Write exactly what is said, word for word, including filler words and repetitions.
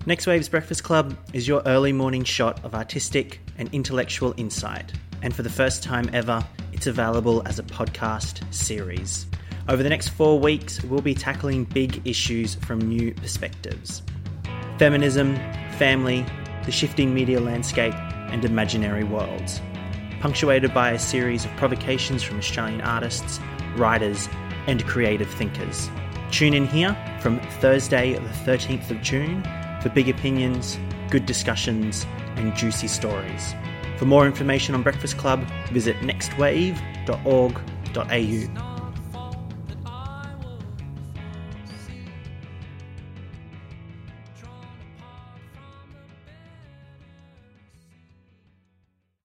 Next Wave's Breakfast Club is your early morning shot of artistic and intellectual insight. And for the first time ever, it's available as a podcast series. Over the next four weeks, we'll be tackling big issues from new perspectives. Feminism, family, the shifting media landscape, and imaginary worlds. Punctuated by a series of provocations from Australian artists, writers, and creative thinkers. Tune in here from Thursday the thirteenth of June for big opinions, good discussions, and juicy stories. For more information on Breakfast Club, visit next wave dot org dot a u.